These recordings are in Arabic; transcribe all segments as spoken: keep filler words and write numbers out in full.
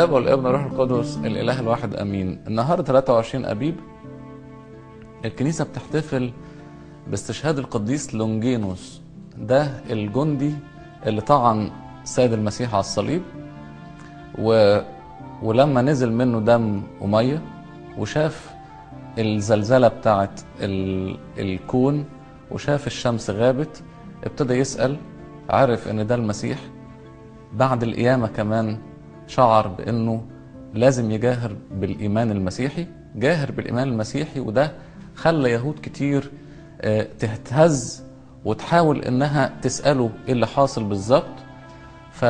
الآب والابن والروح القدس الإله الواحد أمين. النهارده ثلاثة وعشرين أبيب الكنيسة بتحتفل باستشهاد القديس لونجينوس، ده الجندي اللي طعن السيد المسيح على الصليب و... ولما نزل منه دم ومية وشاف الزلزلة بتاعت ال... الكون وشاف الشمس غابت، ابتدى يسأل، عرف ان ده المسيح. بعد القيامة كمان شعر بانه لازم يجاهر بالايمان المسيحي، جاهر بالايمان المسيحي، وده خلى يهود كتير تهتز وتحاول انها تسأله ايه اللي حاصل بالظبط. ف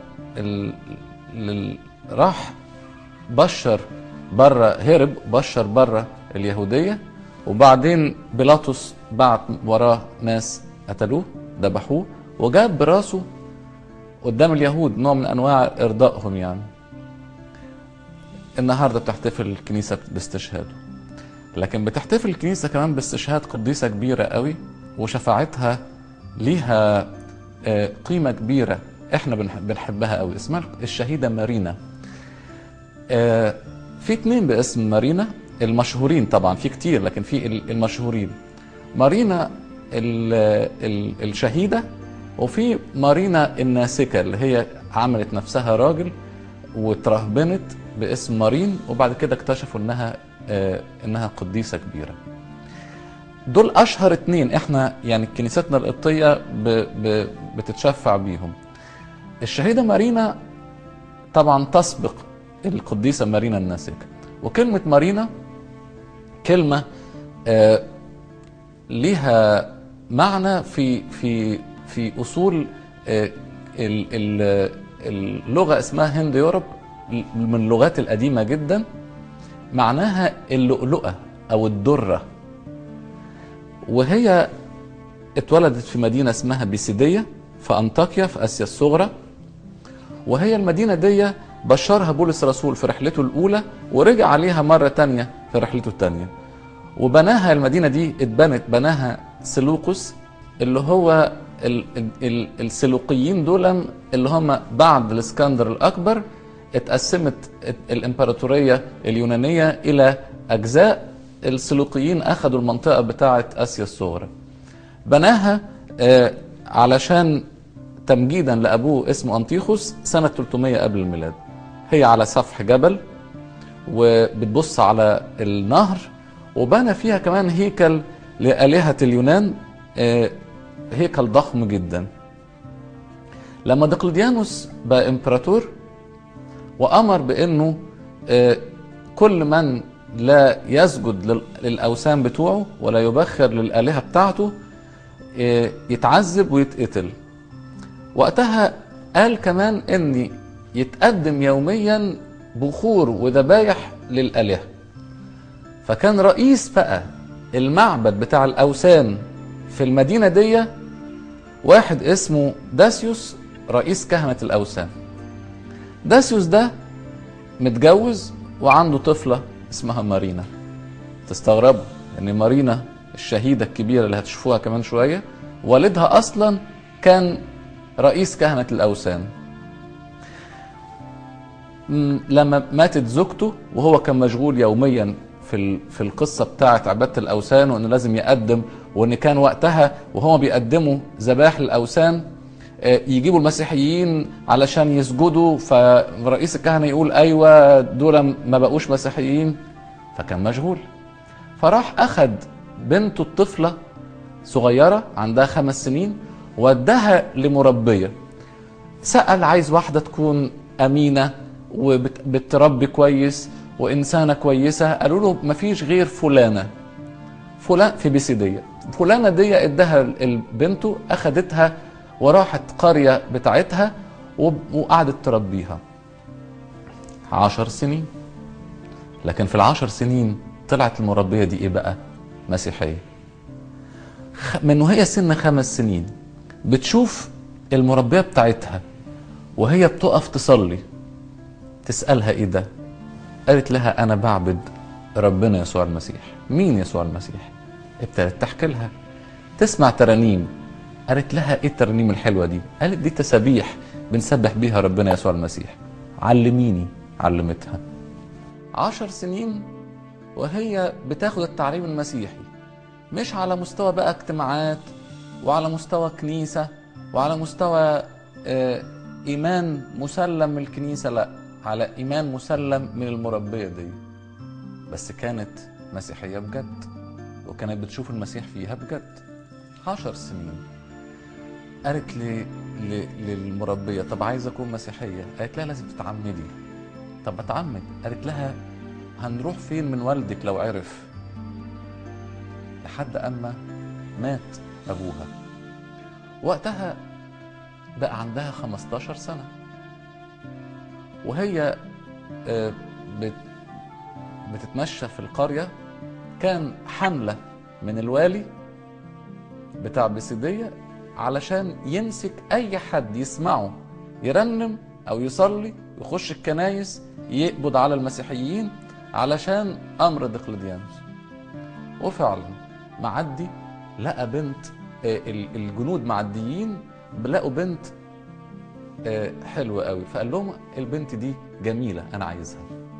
راح بشر بره، هرب بشر بره اليهودية، وبعدين بيلاطس بعت وراه ناس قتلوه ذبحوه وجاب براسه قدام اليهود، نوع من انواع ارضائهم يعني. النهارده بتحتفل الكنيسه باستشهاده، لكن بتحتفل الكنيسه كمان باستشهاد قديسه كبيره قوي وشفاعتها ليها قيمه كبيره احنا بنحبها قوي، اسمها الشهيده مارينا. في اتنين باسم مارينا المشهورين، طبعا في كتير لكن في المشهورين، مارينا الشهيده وفي مارينا الناسكة اللي هي عملت نفسها راجل وترهبنت باسم مارين، وبعد كده اكتشفوا انها آه انها قديسة كبيرة. دول اشهر اتنين احنا يعني كنيستنا القبطية ب ب بتتشفع بيهم. الشهيدة مارينا طبعا تسبق القديسة مارينا الناسكة، وكلمة مارينا كلمة آه ليها معنى في في في أصول اللغة اسمها هند يوروب، من اللغات القديمة جدا، معناها اللؤلؤة أو الدرة. وهي اتولدت في مدينة اسمها بيسيدية في أنطاكيا في آسيا الصغرى، وهي المدينة دي بشرها بولس الرسول في رحلته الأولى ورجع عليها مرة تانية في رحلته التانية، وبناها المدينة دي اتبنت بناها سلوقس، اللي هو السلوقيين دول اللي هم بعد الاسكندر الأكبر اتقسمت الإمبراطورية اليونانية إلى أجزاء. السلوقيين أخذوا المنطقة بتاعة آسيا الصغرى، بناها علشان تمجيدا لأبوه اسمه أنطيخوس سنة ثلاثمية قبل الميلاد. هي على سفح جبل وبتبص على النهر، وبنى فيها كمان هيكل لآلهة اليونان، هيكل ضخم جدا. لما دقلديانوس بقى امبراطور وامر بانه كل من لا يسجد للاوثان بتوعه ولا يبخر للالهه بتاعته يتعذب ويتقتل. وقتها قال كمان ان يتقدم يوميا بخور وذبايح للالهه. فكان رئيس بقى المعبد بتاع الاوثان في المدينة دي واحد اسمه داسيوس، رئيس كهنة الأوثان. داسيوس ده متجوز وعنده طفلة اسمها مارينا. تستغربوا ان مارينا الشهيدة الكبيرة اللي هتشوفوها كمان شوية والدها أصلا كان رئيس كهنة الأوثان. لما ماتت زوجته وهو كان مشغول يوميا في في القصة بتاعة عبادة الأوثان، وإنه لازم يقدم، وإن كان وقتها وهو بيقدموا ذبائح الأوثان يجيبوا المسيحيين علشان يسجدوا، فرئيس الكهنة يقول أيوة دول ما بقوش مسيحيين، فكان مشغول. فراح أخد بنته الطفلة صغيرة عندها خمس سنين ودها لمربية. سأل عايز واحدة تكون أمينة وبتربي كويس وإنسانة كويسة. قالوا له مفيش غير فلانة فلان في بيسيدية. فلانة دي ادها البنته، أخدتها وراحت قرية بتاعتها وقعدت تربيها عشر سنين. لكن في العشر سنين طلعت المربية دي ايه بقى؟ مسيحية. من وهي سن خمس سنين بتشوف المربية بتاعتها وهي بتقف تصلي، تسألها ايه ده؟ قالت لها انا بعبد ربنا يسوع المسيح. مين يسوع المسيح؟ ابتدت تحكي لها، تسمع ترانيم. قالت لها ايه الترانيم الحلوه دي؟ قالت دي تسابيح بنسبح بيها ربنا يسوع المسيح. علميني. علمتها. عشر سنين وهي بتاخد التعليم المسيحي، مش على مستوى بقى اجتماعات وعلى مستوى كنيسة وعلى مستوى آه إيمان مسلم من الكنيسة، لا، على إيمان مسلم من المربية دي. بس كانت مسيحية بجد، وكانت بتشوف المسيح فيها بجد. عشر سنين قالت لي للمربية طب عايزة أكون مسيحية. قالت لها لازم تتعمدي. طب أتعمد؟ قالت لها هنروح فين من والدك لو عرف؟ لحد أما مات أبوها. وقتها بقى عندها خمستاشر سنة، وهي بتتمشى في القرية. كان حملة من الوالي بتاع بسيدية علشان يمسك أي حد يسمعه يرنم أو يصلي يخش الكنايس يقبض على المسيحيين علشان أمر دقلديانوس. وفعلا معدي لقى بنت، الجنود معديين لقوا بنت حلوة قوي، فقال لهم البنت دي جميلة أنا عايزها.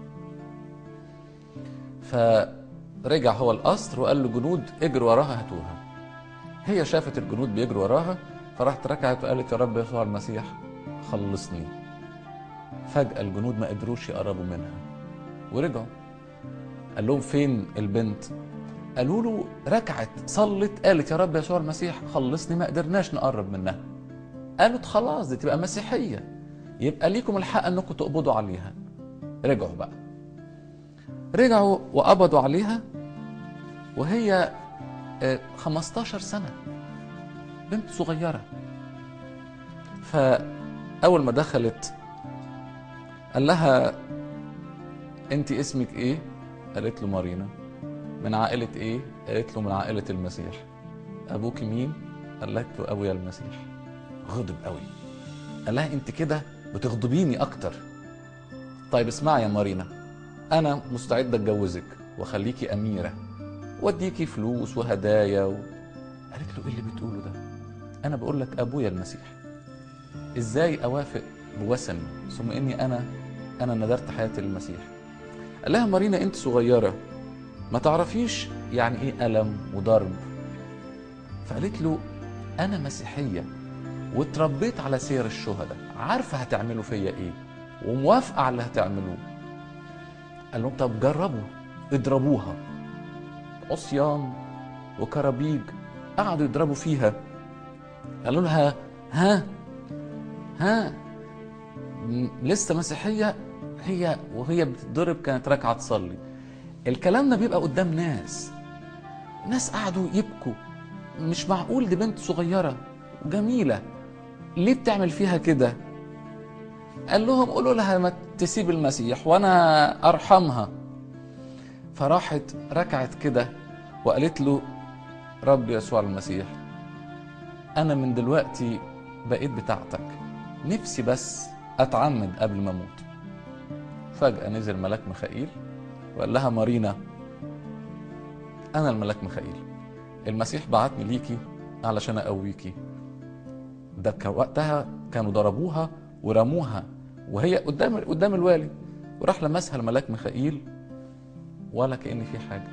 فرجع هو القصر وقال لجنود اجروا وراها هاتوها. هي شافت الجنود بيجروا وراها، فراحت ركعت وقالت يا رب يسوع المسيح خلصني. فجأة الجنود ما قدروش يقربوا منها ورجعوا. قال لهم فين البنت؟ قالوا له ركعت صلت قالت يا رب يسوع المسيح خلصني، ما قدرناش نقرب منها. قالوا خلاص دي تبقى مسيحية، يبقى ليكم الحق انكم تقبضوا عليها. رجعوا بقى، رجعوا وقبضوا عليها وهي خمستاشر سنة، بنت صغيرة. فأول ما دخلت قال لها انت اسمك ايه؟ قالت له مارينا. من عائلة ايه؟ قالت له من عائلة المسيح. ابوك مين؟ قالت له ابويا المسيح. غضب قوي، قال لها انت كده بتغضبيني اكتر. طيب اسمعي يا مارينا، انا مستعد اتجوزك واخليكي اميرة واديكي فلوس وهدايا و... قالت له ايه اللي بتقوله ده؟ انا بقول لك ابويا المسيح، ازاي اوافق بوثني ثم اني انا انا نذرت حياتي للمسيح؟ قال لها مارينا انت صغيرة ما تعرفيش يعني ايه ألم وضرب. فقالت له انا مسيحية واتربيت على سير الشهداء، عارفة هتعملوا فيا ايه وموافقة على اللي هتعملوه. قال لهم طب جربوا اضربوها. عصيان وكرابيج قعدوا يضربوا فيها. قالوا لها ها ها لسه مسيحية؟ هي وهي بتضرب كانت راكعة تصلي. الكلام ده بيبقى قدام ناس، ناس قعدوا يبكوا، مش معقول دي بنت صغيرة وجميلة ليه بتعمل فيها كده؟ قال لهم قولوا لها ما تسيب المسيح وانا ارحمها. فراحت ركعت كده وقالت له رب يسوع المسيح انا من دلوقتي بقيت بتاعتك، نفسي بس اتعمد قبل ما اموت. فجأة نزل ملاك ميخائيل وقال لها مارينا انا الملاك ميخائيل، المسيح بعتني ليكي علشان اقويكي. ده وقتها كانوا ضربوها ورموها وهي قدام قدام الوالي، وراح لمسها الملاك ميخائيل ولا كأن في حاجه.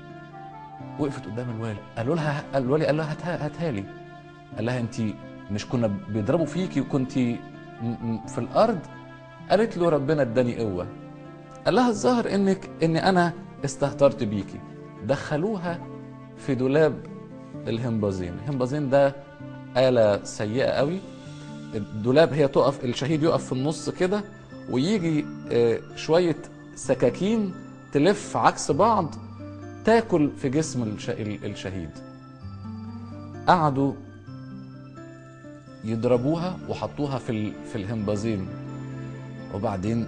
وقفت قدام الوالي، قالوا لها الوالي قال لها هاتها هاتها لي. قال لها انت مش كنا بيضربوا فيكي وكنت في الارض؟ قالت له ربنا اداني قوه. قال لها الظاهر انك اني انا استهترت بيكي. دخلوها في دولاب الهمبازين. الهمبازين ده آلة سيئة قوي. الدولاب هي تقف، الشهيد يقف في النص كده ويجي شوية سكاكين تلف عكس بعض تاكل في جسم الشهيد. قعدوا يضربوها وحطوها في في الهمبازين. وبعدين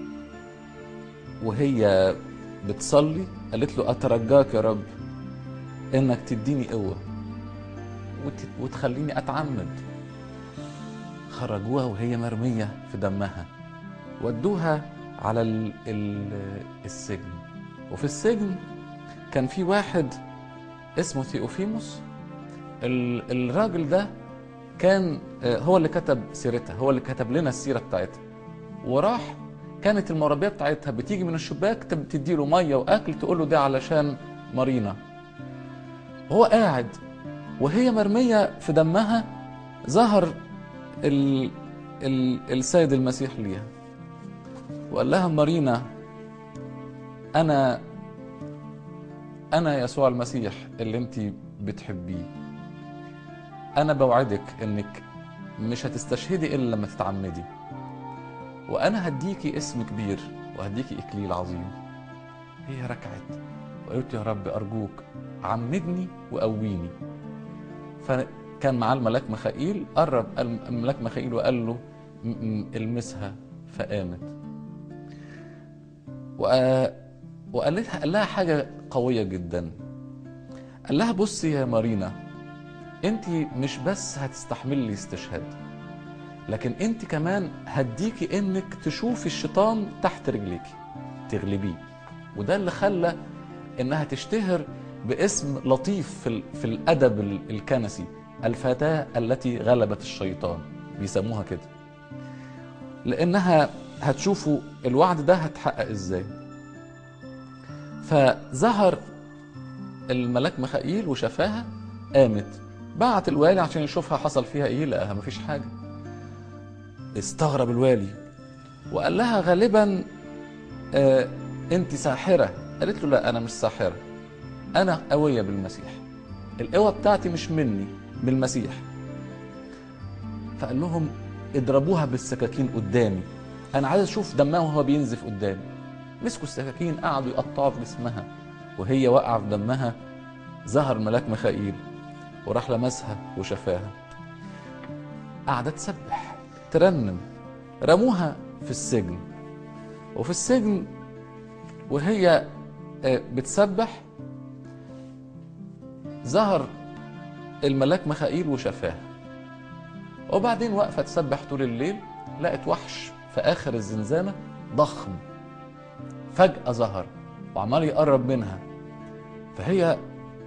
وهي بتصلي قالت له اترجاك يا رب انك تديني قوه وتخليني اتعمد. خرجوها وهي مرميه في دمها، ودوها على ال ال السجن. وفي السجن كان في واحد اسمه ثيوفيموس. الراجل ده كان هو اللي كتب سيرتها، هو اللي كتب لنا السيره بتاعتها، وراح كانت المربيه بتاعتها بتيجي من الشباك تدي له ميه واكل، تقول له ده علشان مارينا. وهو قاعد وهي مرميه في دمها، ظهر ال... ال... السيد المسيح ليها وقال لها مارينا، انا انا يسوع المسيح اللي انت بتحبيه. انا بوعدك انك مش هتستشهدي الا لما تتعمدي، وانا هديكي اسم كبير وهديكي اكليل عظيم. هي ركعت وقالت يا رب ارجوك عمدني وقويني. فكان معاه الملاك ميخائيل، قرب الملاك ميخائيل وقال له المسها، فقامت. وقال لها قال لها حاجه قويه جدا، قال لها بصي يا مارينا، انت مش بس هتستحملي استشهاد، لكن انت كمان هديكي انك تشوفي الشيطان تحت رجليكي تغلبيه. وده اللي خلى انها تشتهر باسم لطيف في, في الادب الكنسي، الفتاة التي غلبت الشيطان، بيسموها كده، لانها هتشوفوا الوعد ده هتحقق ازاي. فظهر الملاك ميخائيل وشافاها، قامت، بعت الوالي عشان يشوفها حصل فيها ايه، لقاها مفيش حاجه. استغرب الوالي وقال لها غالبا آه انت ساحره. قالت له لا، انا مش ساحره، انا قويه بالمسيح، القوه بتاعتي مش مني، بالمسيح. فقال لهم اضربوها بالسكاكين قدامي، انا عايز اشوف دمها وهو بينزف قدامي. مسكوا السكاكين قعدوا يقطعوا في جسمها وهي واقعه في دمها. ظهر ملاك ميخائيل وراح لمسها وشفاها، قعدت تسبح ترنم. رموها في السجن، وفي السجن وهي بتسبح ظهر الملاك ميخائيل وشفاها. وبعدين واقفه تسبح طول الليل، لقت وحش في اخر الزنزانه ضخم فجأة ظهر وعمال يقرب منها، فهي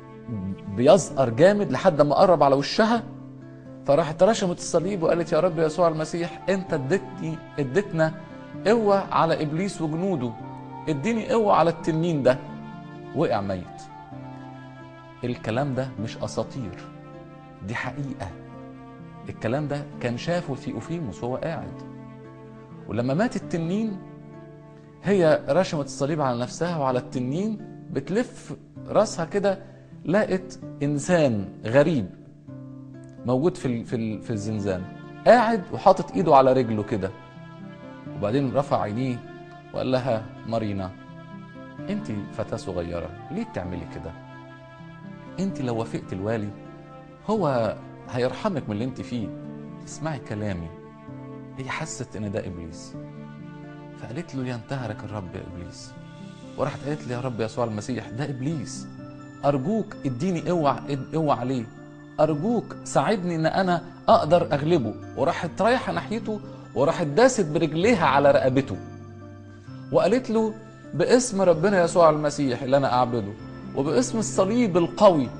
بيزقر جامد لحد ما قرب على وشها، فراحت رشمت الصليب وقالت يا رب يسوع المسيح، انت اديتني اديتنا قوه على ابليس وجنوده، اديني قوه على التنين ده. وقع ميت. الكلام ده مش اساطير، دي حقيقه. الكلام ده كان شافه ثيوفيموس وهو قاعد. ولما مات التنين هي رشمت الصليب على نفسها وعلى التنين، بتلف راسها كده لقت انسان غريب موجود في في في الزنزان، قاعد وحاطط ايده على رجله كده. وبعدين رفع عينيه وقال لها مارينا، انت فتاة صغيرة ليه بتعملي كده؟ انت لو وافقت الوالي هو هيرحمك من اللي انت فيه، اسمعي كلامي. هي حست ان ده ابليس، فقالت له ينتهرك الرب يا ابليس. وراحت قالت لي يا رب يسوع المسيح، ده ابليس، ارجوك اديني قوه قوه عليه، ارجوك ساعدني ان انا اقدر اغلبه. وراحت رايحه ناحيته وراحت داست برجليها على رقبته وقالت له باسم ربنا يسوع المسيح اللي انا اعبده وباسم الصليب القوي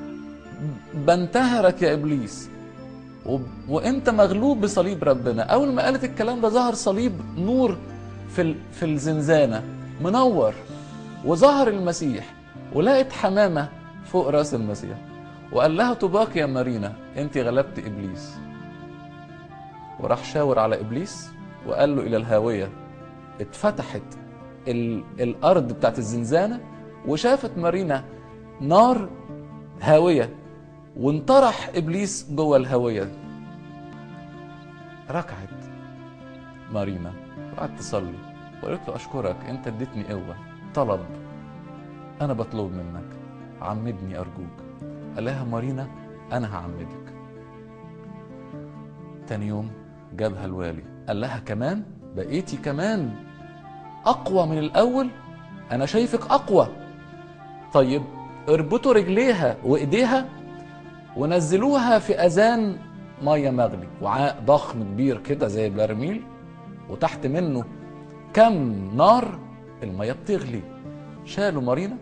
بنتهرك يا ابليس، و... وانت مغلوب بصليب ربنا. اول ما قالت الكلام ده ظهر صليب نور في ال... في الزنزانه منور، وظهر المسيح، ولقت حمامه فوق راس المسيح، وقال لها طوباك يا مارينا، انت غلبت ابليس. وراح شاور على ابليس وقال له الى الهاويه. اتفتحت ال... الارض بتاعت الزنزانه وشافت مارينا نار هاويه، وانطرح ابليس جوه الهاويه. ركعت مارينا وقعدت تصلي وقالت له اشكرك، انت اديتني قوه. طلب، انا بطلب منك عمدني ارجوك. قال لها مارينا انا هعمدك. تاني يوم جابها الوالي قال لها كمان بقيتي كمان اقوى من الاول، انا شايفك اقوى. طيب اربطوا رجليها وايديها ونزلوها في اذان ميه مغلي، وعاء ضخم كبير كده زي البرميل وتحت منه كم نار، الميه بتغلي. شالوا مارينا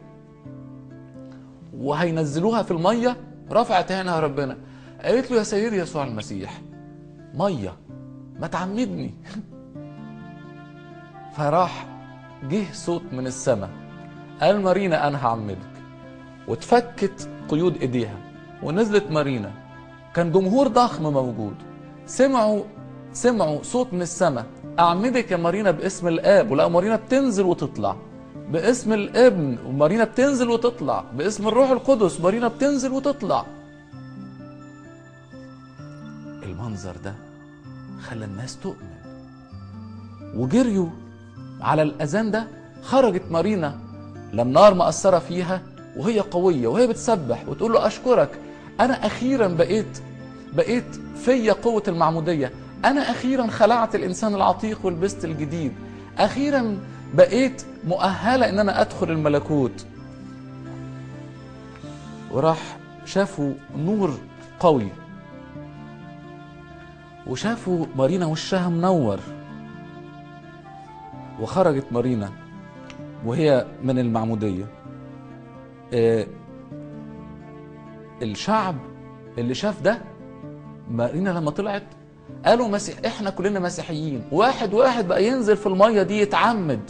وهينزلوها في الميه، رفعت عينها ربنا قالت له يا سيدي يسوع المسيح، ميه ما تعمدني. فراح جه صوت من السماء قال مارينا انا هعمدك، واتفكت قيود ايديها ونزلت مارينا. كان جمهور ضخم موجود، سمعوا سمعوا صوت من السماء اعمدك يا مارينا باسم الاب، ولقوا مارينا بتنزل وتطلع باسم الابن، ومارينا بتنزل وتطلع باسم الروح القدس، مارينا بتنزل وتطلع. المنظر ده خلى الناس تؤمن وجريوا على الاذان ده. خرجت مارينا لما نار مأثرة فيها وهي قوية وهي بتسبح وتقول له أشكرك، أنا أخيرا بقيت بقيت فيا قوة المعمودية، أنا أخيرا خلعت الإنسان العتيق ولبست الجديد، أخيرا بقيت مؤهلة إن أنا أدخل الملكوت. وراح شافوا نور قوي، وشافوا مارينا وشها منور. وخرجت مارينا وهي من المعمودية. آه الشعب اللي شاف ده، مارينا لما طلعت قالوا مسيح، احنا كلنا مسيحيين. واحد واحد بقى ينزل في المية دي يتعمد.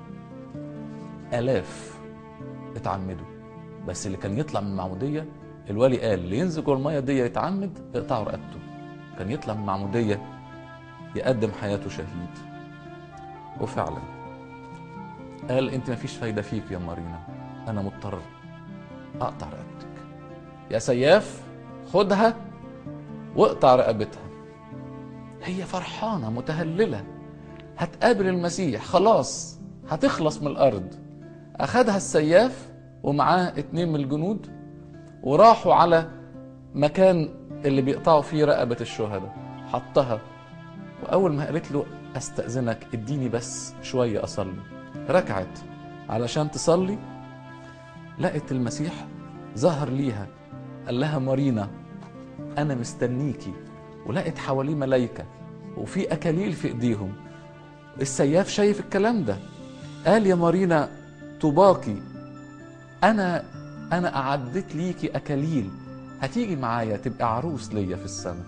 آلاف اتعمدوا، بس اللي كان يطلع من المعمودية الوالي قال اللي ينزل جوه المية دي يتعمد اقطعوا رقبته. كان يطلع من المعمودية يقدم حياته شهيد. وفعلا قال انت مفيش فايدة فيك يا مارينا، انا مضطر اقطع رقبتك. يا سياف خدها واقطع رقبتها. هي فرحانة متهللة، هتقابل المسيح، خلاص هتخلص من الارض. اخدها السياف ومعاه اتنين من الجنود وراحوا على مكان اللي بيقطعوا فيه رقبة الشهداء. حطها، واول ما قالت له استأذنك اديني بس شوية اصلي، ركعت علشان تصلي، لقت المسيح ظهر ليها قال لها مارينا انا مستنيكي. ولقت حواليه ملايكة وفي اكاليل في ايديهم. السياف شايف الكلام ده، قال يا مارينا طوباكي، انا انا اعدت ليكي اكاليل، هتيجي معايا تبقى عروس ليا في السماء.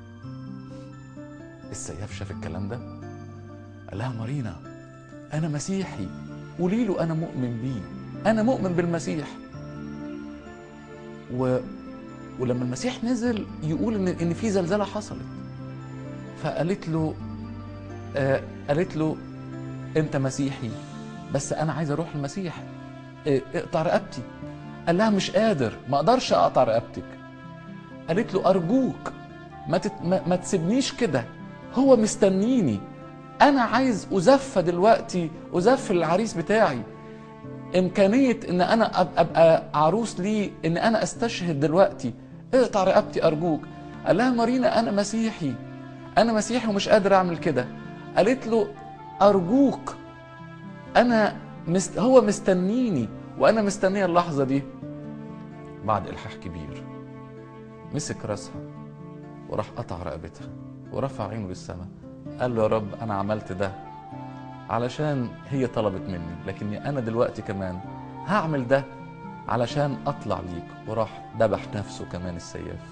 السياف شاف الكلام ده قال لها مارينا انا مسيحي، قولي له انا مؤمن بيه، انا مؤمن بالمسيح. و... ولما المسيح نزل يقول ان ان في زلزله حصلت، فقالت له آه قالت له انت مسيحي بس انا عايز اروح المسيح، آه اقطع رقبتي. قال لها مش قادر، ما اقدرش اقطع رقبتك. قالت له ارجوك ما, تت... ما... ما تسيبنيش كده، هو مستنيني، انا عايز ازف دلوقتي، ازف العريس بتاعي، امكانيه ان انا ابقى عروس ليه، ان انا استشهد دلوقتي، اقطع رقبتي ارجوك. قال لها مارينا انا مسيحي، انا مسيحي ومش قادر اعمل كده. قالت له ارجوك، انا مست... هو مستنيني وانا مستنيه اللحظه دي. بعد الحاح كبير مسك راسها وراح قطع رقبتها ورفع عينه للسماء، قال له يا رب انا عملت ده علشان هي طلبت مني، لكني انا دلوقتي كمان هعمل ده علشان اطلع ليك. وراح ذبح نفسه كمان السياف.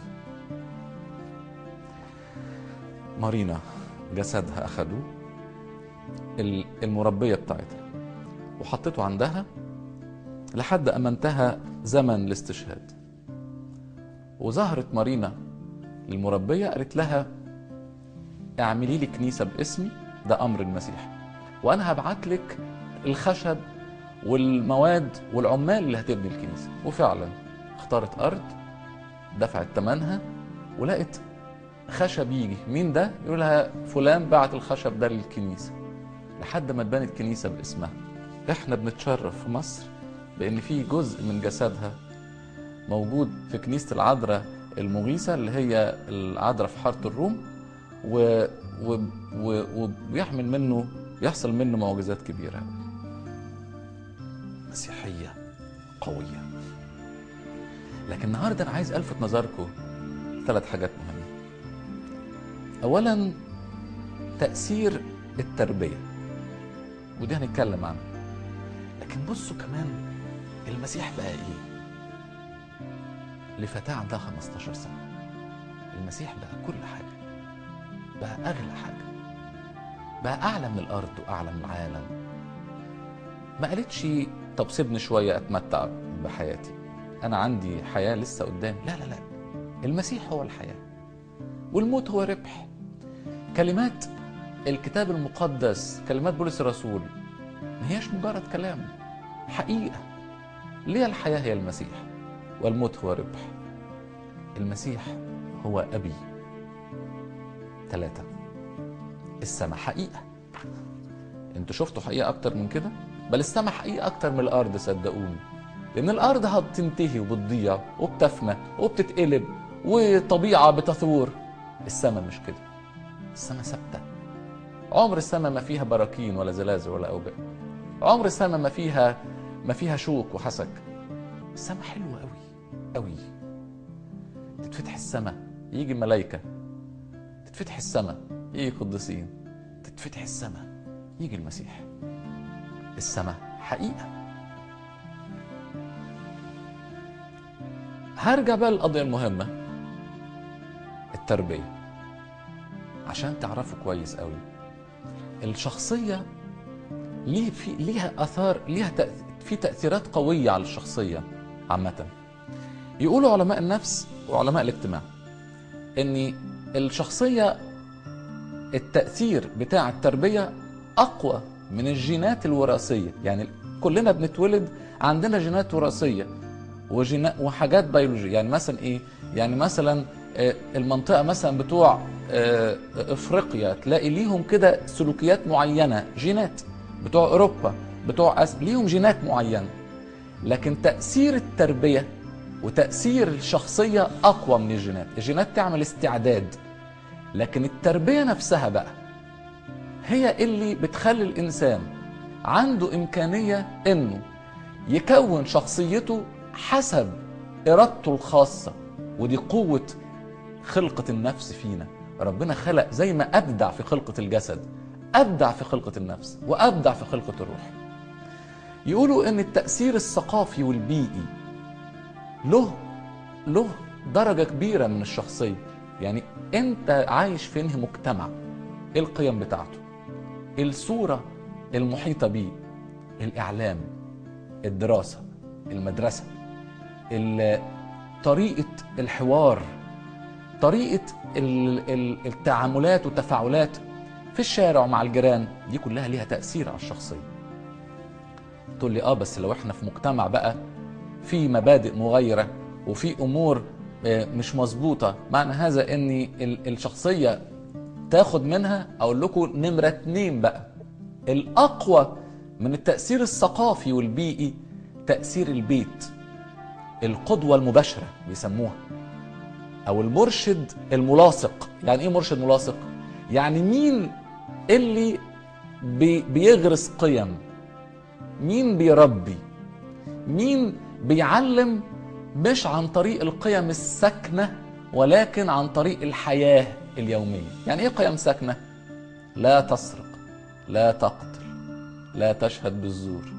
مارينا جسدها اخدوه المربية بتاعتها وحطته عندها لحد اما انتهى زمن الاستشهاد. وظهرت مارينا للمربية قالت لها اعملي لي كنيسة باسمي، ده امر المسيح، وانا هبعت لك الخشب والمواد والعمال اللي هتبني الكنيسة. وفعلا اختارت ارض، دفعت ثمنها، ولقت خشب يجي. مين ده؟ يقول لها فلان بعت الخشب ده للكنيسة، لحد ما اتبنت كنيسة باسمها. احنا بنتشرف في مصر بان في جزء من جسدها موجود في كنيسة العذراء المغيثة اللي هي العذراء في حارة الروم، و... و... و... وبيحمل منه، بيحصل منه معجزات كبيرة. مسيحية قوية. لكن النهاردة أنا عايز ألفت نظركم ثلاث حاجات مهمة. أولا تأثير التربية، ودي هنتكلم عنها. لكن بصوا كمان المسيح بقى إيه؟ لفتاة عندها خمستاشر سنة المسيح بقى كل حاجة، بقى أغلى حاجة. بقى اعلى من الارض واعلى من العالم. ما قالتش طب سيبني شويه اتمتع بحياتي، انا عندي حياه لسه قدامي. لا لا لا، المسيح هو الحياه والموت هو ربح. كلمات الكتاب المقدس، كلمات بولس الرسول، ما هياش مجرد كلام، حقيقه. ليه الحياه هي المسيح والموت هو ربح. المسيح هو ابي. ثلاثه، السماء حقيقه. انتوا شفتوا حقيقه اكتر من كده؟ بل السماء حقيقه اكتر من الارض، صدقوني. لان الارض هتنتهي وبتضيع وبتفنى وبتتقلب وطبيعه بتثور. السماء مش كده، السماء ثابته. عمر السماء ما فيها براكين ولا زلازل ولا اوبئه. عمر السماء ما فيها ما فيها شوك وحسك. السماء حلوه قوي قوي. تتفتح السماء يجي ملائكه، تتفتح السماء يجي قديسين، تتفتح السماء يجي المسيح. السماء حقيقه. هرجع بقى للقضيه المهمه، التربيه، عشان تعرفوا كويس قوي الشخصيه ليه في ليها اثار، ليها تأثير، في تاثيرات قويه على الشخصيه عامه. يقولوا علماء النفس وعلماء الاجتماع ان الشخصيه التاثير بتاع التربيه اقوى من الجينات الوراثيه. يعني كلنا بنتولد عندنا جينات وراثيه وجينات وحاجات بيولوجيه. يعني مثلا ايه؟ يعني مثلا المنطقه مثلا بتوع افريقيا تلاقي ليهم كده سلوكيات معينه، جينات. بتوع اوروبا، بتوع أس... ليهم جينات معينه. لكن تاثير التربيه وتاثير الشخصيه اقوى من الجينات. الجينات تعمل استعداد، لكن التربيه نفسها بقى هي اللي بتخلي الانسان عنده امكانيه انه يكون شخصيته حسب ارادته الخاصه. ودي قوه خلقه النفس فينا. ربنا خلق زي ما ابدع في خلقه الجسد، ابدع في خلقه النفس وابدع في خلقه الروح. يقولوا ان التاثير الثقافي والبيئي له له درجه كبيره من الشخصيه. يعني انت عايش في انهي مجتمع، ايه القيم بتاعته، الصوره المحيطه بيه، الاعلام، الدراسه، المدرسه، طريقه الحوار، طريقه التعاملات والتفاعلات في الشارع مع الجيران. دي كلها ليها تاثير على الشخصيه. تقول لي اه بس لو احنا في مجتمع بقى في مبادئ مغايره وفي امور مش مظبوطه، معنى هذا ان الشخصيه تاخد منها. اقول لكم نمره اتنين بقى، الاقوى من التاثير الثقافي والبيئي تاثير البيت، القدوه المباشره بيسموها، او المرشد الملاصق. يعني ايه مرشد ملاصق؟ يعني مين اللي بي بيغرس قيم، مين بيربي، مين بيعلم، مش عن طريق القيم الساكنة ولكن عن طريق الحياة اليومية. يعني ايه قيم ساكنة؟ لا تسرق، لا تقتل، لا تشهد بالزور،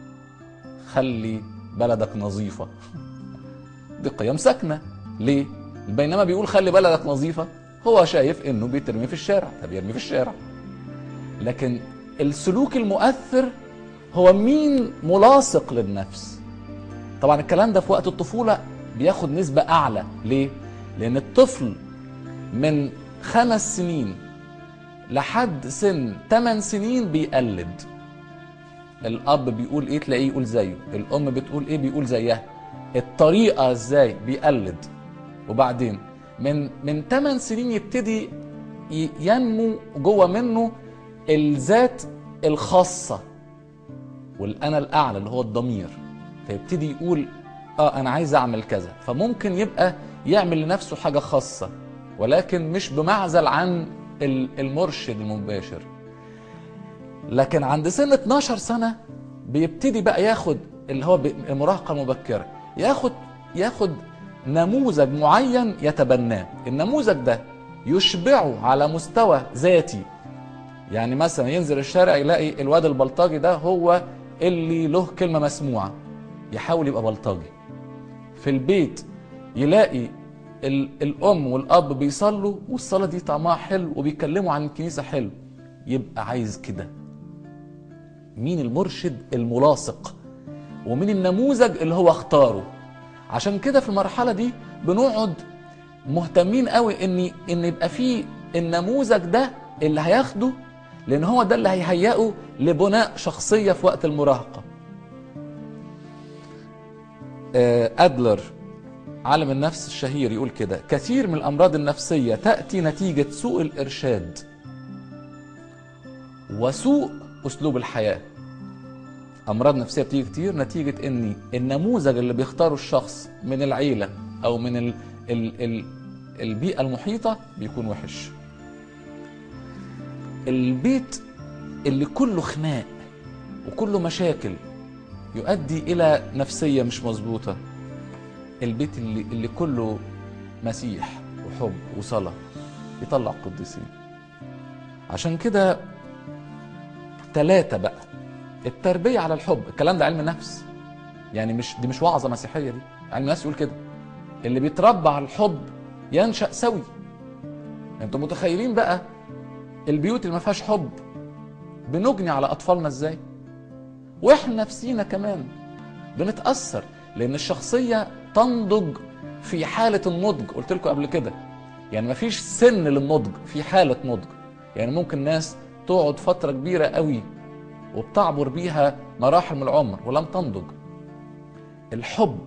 خلي بلدك نظيفة. دي قيم ساكنة. ليه؟ بينما بيقول خلي بلدك نظيفة هو شايف انه بيترمي في الشارع، طب يرمي في الشارع. لكن السلوك المؤثر هو مين ملاصق للنفس. طبعا الكلام ده في وقت الطفولة بياخد نسبة اعلى. ليه؟ لان الطفل من خمس سنين لحد سن ثمان سنين بيقلد. الاب بيقول ايه تلاقيه يقول زيه، الام بتقول ايه بيقول زيها، الطريقة ازاي بيقلد. وبعدين من من ثمان سنين يبتدي ينمو جوه منه الذات الخاصة والانا الاعلى اللي هو الضمير. فيبتدي يقول اه انا عايز اعمل كذا. فممكن يبقى يعمل لنفسه حاجة خاصة ولكن مش بمعزل عن المرشد المباشر. لكن عند سن اتناشر سنة بيبتدي بقى ياخد اللي هو المراهقة المبكرة، ياخد ياخد نموذج معين يتبناه. النموذج ده يشبعه على مستوى ذاتي. يعني مثلا ينزل الشارع يلاقي الواد البلطجي ده هو اللي له كلمة مسموعة، يحاول يبقى بلطجي. في البيت يلاقي الأم والأب بيصلوا والصلاة دي طعمها حلو وبيتكلموا عن الكنيسة حلو، يبقى عايز كده. مين المرشد الملاصق ومين النموذج اللي هو اختاره. عشان كده في المرحلة دي بنقعد مهتمين قوي ان ان يبقى فيه النموذج ده اللي هياخده، لان هو ده اللي هيهيئه لبناء شخصية في وقت المراهقة. أدلر عالم النفس الشهير يقول كده: كثير من الأمراض النفسية تأتي نتيجة سوء الإرشاد وسوء أسلوب الحياة. أمراض نفسية بتيجي كتير نتيجة إن النموذج اللي بيختاره الشخص من العيلة أو من ال ال ال البيئة المحيطة بيكون وحش. البيت اللي كله خناق وكله مشاكل يؤدي إلى نفسية مش مظبوطة. البيت اللي, اللي كله مسيح وحب وصلاة يطلع قديسين. عشان كده ثلاثة بقى: التربية على الحب. الكلام ده علم نفس، يعني مش دي مش وعظة مسيحية، دي علم نفس يقول كده. اللي بيتربى على الحب ينشأ سوي. انتوا متخيلين بقى البيوت اللي ما فيهاش حب بنجني على أطفالنا ازاي؟ واحنا نفسينا كمان بنتأثر، لأن الشخصية تنضج في حالة النضج. قلت لكم قبل كده يعني مفيش سن للنضج، في حالة نضج. يعني ممكن ناس تقعد فترة كبيرة قوي وبتعبر بيها مراحل من العمر ولم تنضج. الحب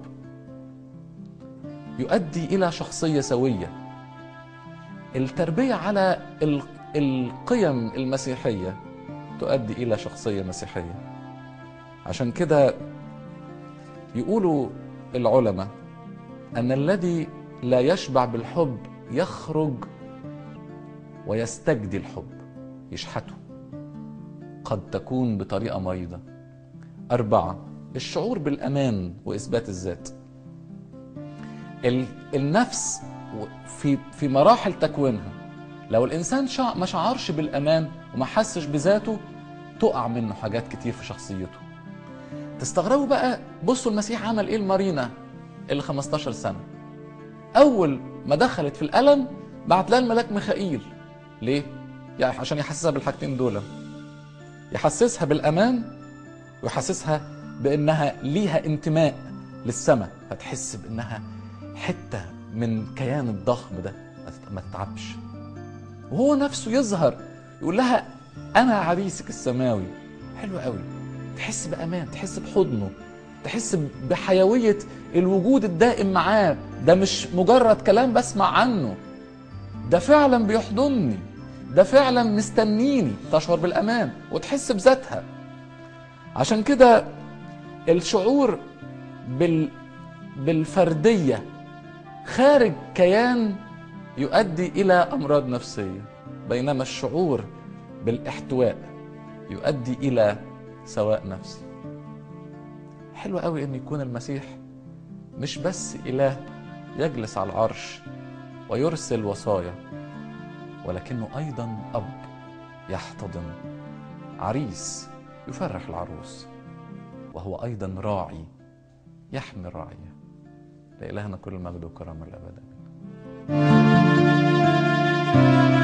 يؤدي إلى شخصية سوية. التربية على القيم المسيحية تؤدي إلى شخصية مسيحية. عشان كده يقولوا العلماء أن الذي لا يشبع بالحب يخرج ويستجدي الحب، يشحته، قد تكون بطريقة مريضة. أربعة: الشعور بالأمان وإثبات الذات. النفس في في مراحل تكوينها لو الإنسان ما شعرش بالأمان وما حسش بذاته تقع منه حاجات كتير في شخصيته. تستغربوا بقى، بصوا المسيح عمل ايه لمارينا اللي خمستاشر سنة. اول ما دخلت في الألم بعت لها الملاك ميخائيل. ليه؟ يعني عشان يحسسها بالحاجتين دول، يحسسها بالأمان ويحسسها بأنها ليها انتماء للسماء، فتحس بأنها حتة من كيان الضخم ده ما تتعبش. وهو نفسه يظهر يقول لها أنا عريسك السماوي. حلو قوي، تحس بأمان، تحس بحضنه، تحس بحيوية الوجود الدائم معاه. ده مش مجرد كلام بسمع عنه، ده فعلا بيحضنني، ده فعلا مستنيني. تشعر بالأمان وتحس بذاتها. عشان كده الشعور بال... بالفردية خارج كيان يؤدي إلى أمراض نفسية، بينما الشعور بالاحتواء يؤدي إلى سواء نفسي. حلو قوي ان يكون المسيح مش بس إله يجلس على العرش ويرسل وصايا، ولكنه أيضا أب يحتضن، عريس يفرح العروس، وهو أيضا راعي يحمي الرعية. لإلهنا كل المجد والكرامة الأبد.